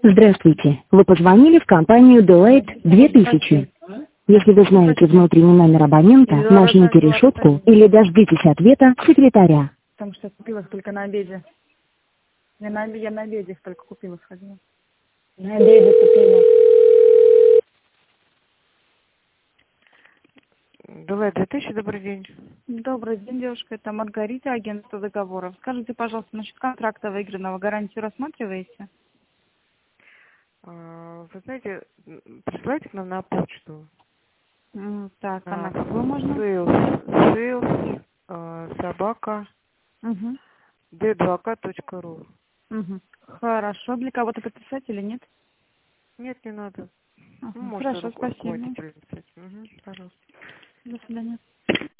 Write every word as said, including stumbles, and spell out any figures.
Здравствуйте. Вы позвонили в компанию Deloitte две тысячи. Если вы знаете внутренний номер абонента, нажмите решетку или дождитесь ответа секретаря. Потому что я купила их только на обеде. Я на, обе- я на обеде их только купила, сходила. На обеде купила. Deloitte две тысячи, добрый день. Добрый день, девушка. Это Маргарита, агентство договоров. Скажите, пожалуйста, насчет контракта выигранного гарантию рассматриваете? А, Вы знаете, м, присылайте к нам на почту. М, Так, а на На какую можно? sales, sales, а, собака, Угу. д два к точка ру. Угу. Хорошо. Для кого-то подписать или нет? Нет, не надо. Ну, Ага. можете Хорошо, руку- спасибо. руководителю написать. Угу, пожалуйста. До свидания.